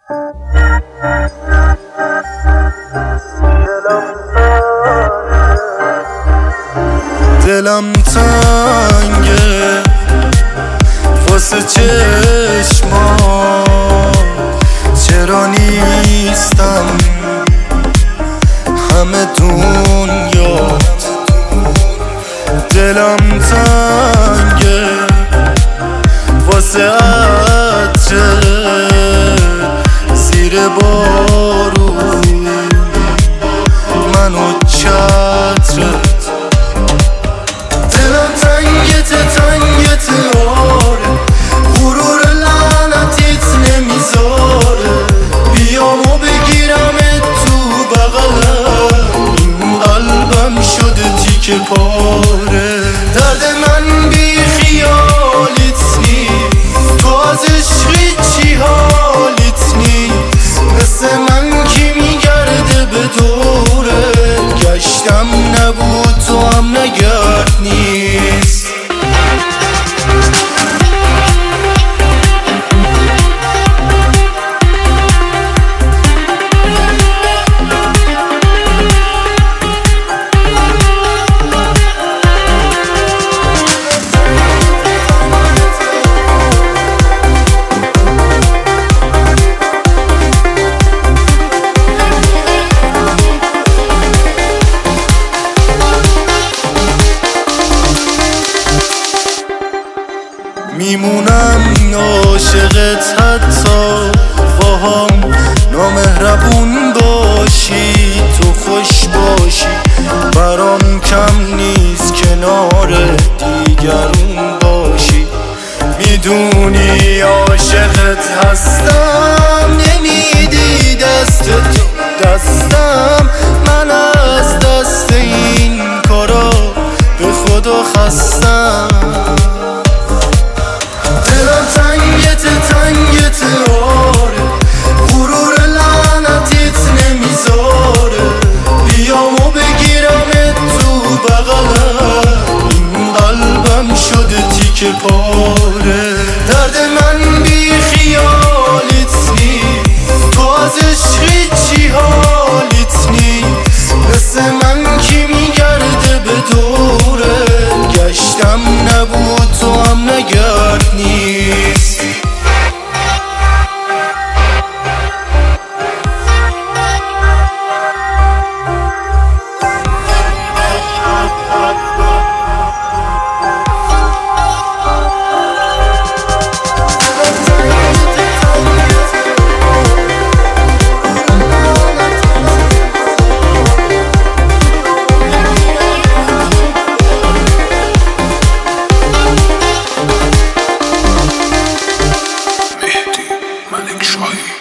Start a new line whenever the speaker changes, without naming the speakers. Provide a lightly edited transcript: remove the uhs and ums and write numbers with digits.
دلم تنگه واسه چشمات، چرا نیستم همه دنیات. دلم تنگه واسه عطرت زیر بارون، منو چترت. دلم تنگت آره، غرور لعنتیت نمیذاره. بیام و بگیرمت تو بغلم، این قلبم شده تیکه پاره. درد من بی خیالیت نیست، تو از عشقی چی حالیت نیست. مثل من کی میگرده به دوره، گشتم نبود تو هم نگرد نیست. میمونم عاشقت حتی باهام نامهربون باشی، تو خوش باشی. برام کم نیست کنار دیگرون باشی. میدونی عاشقت هستم، نمیدی دست تو دستم. من از دست این کارا به خدا خستم. تنگت آره، غرور لعنتیت نمیذاره. بیام و بگیرمت تو بغلم، این قلبم شده تیکه پاره. درد من بی خیالیت نیست، تو از عشقی چی حالیت نیست. مثل من کی میگرده به دوره، گشتم نبود تو هم نگرد نیست.
Mehdi Malik Shoaib.